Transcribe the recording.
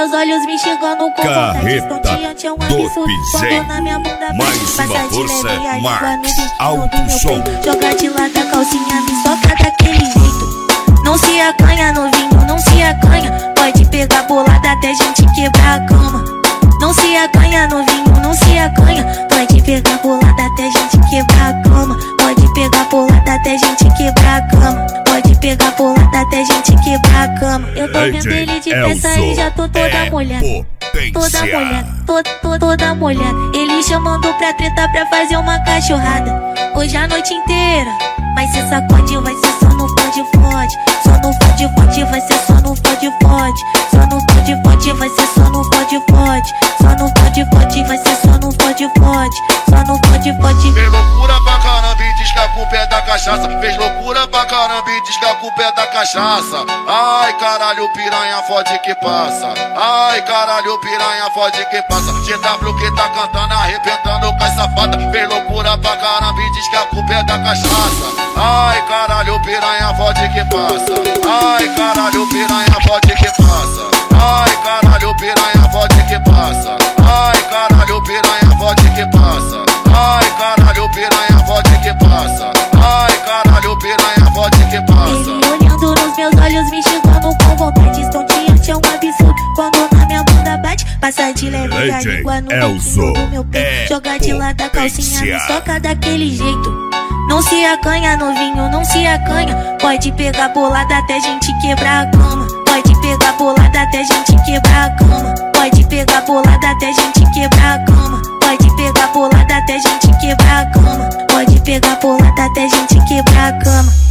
meus olhos me enxergando com vontade estonteante, é um absurdo. Quando na minha bunda mais uma força, Marcos, alto som. Joga de lado a calcinha, me soca daquele jeito. Não se acanha novinho, não se acanha. Pode pegar bolada até gente quebrar a cama. Não se acanha novinho, não se acanha. Pode pegar bolada até gente quebrar a cama. Pode pegar bolada até gente quebrar a cama. Pode pegar bolada até gente quebrar a cama. Eu tô vendo ele de peça e já tô toda molhada. Toda molhada, toda molhada. Ele chamando pra treta pra fazer uma cachorrada. Hoje a noite inteira vai ser sacode, vai ser só no fode-fode. Só no fode-fode, vai ser só no fode-fode. Só no fode-fode, vai ser só no fode-fode. Só no fode-fode, vai ser só no fode-fode. Só no fode-fode. Fez loucura pra caramba e diz que a culpa é da cachaça. Fez loucura pra caramba e diz que a culpa é da cachaça. Ai caralho, piranha fode que passa. Ai caralho, piranha fode que passa. GW que tá cantando, arrebentando com as safadas. Fez loucura pra caramba e diz que a culpa é da cachaça. Ai caralho, piranha fode que passa. Ai caralho, piranha fode que passa. Ai caralho, piranha fode que passa. Ai caralho, piranha fode que passa. Ai caralho, piranha fode que passa. Ai caralho, piranha fode que passa. Ele olhando nos meus olhos me enxergando com vontade estonteante, é um absurdo. Quando na minha bunda bate, passa de leve a língua no biquinho do meu peito. Joga de lado a calcinha, me soca daquele jeito. Não se acanha novinho, não se acanha. Pode pegar bolada até gente quebrar a cama. Pode pegar bolada até gente quebrar a cama. Pode pegar bolada até gente quebrar a cama. Pode pegar bolada até gente quebrar a cama. Pode pegar bolada até gente quebrar a cama.